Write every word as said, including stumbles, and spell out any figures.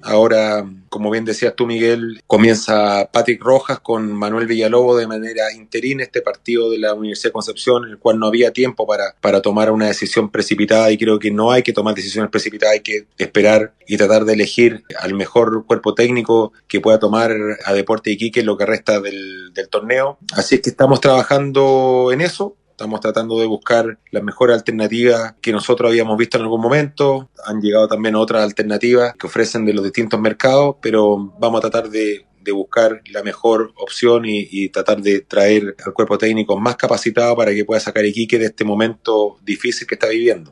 Ahora, como bien decías tú, Miguel, comienza Patrick Rojas con Manuel Villalobos de manera interina este partido de la Universidad de Concepción, en el cual no había tiempo para, para tomar una decisión precipitada, y creo que no hay que tomar decisiones precipitadas, hay que esperar y tratar de elegir al mejor cuerpo técnico que pueda tomar a Deportes Iquique lo que resta del, del torneo. Así es que estamos trabajando en eso. Estamos tratando de buscar la mejor alternativa que nosotros habíamos visto en algún momento. Han llegado también otras alternativas que ofrecen de los distintos mercados, pero vamos a tratar de, de buscar la mejor opción y, y tratar de traer al cuerpo técnico más capacitado para que pueda sacar Iquique de este momento difícil que está viviendo.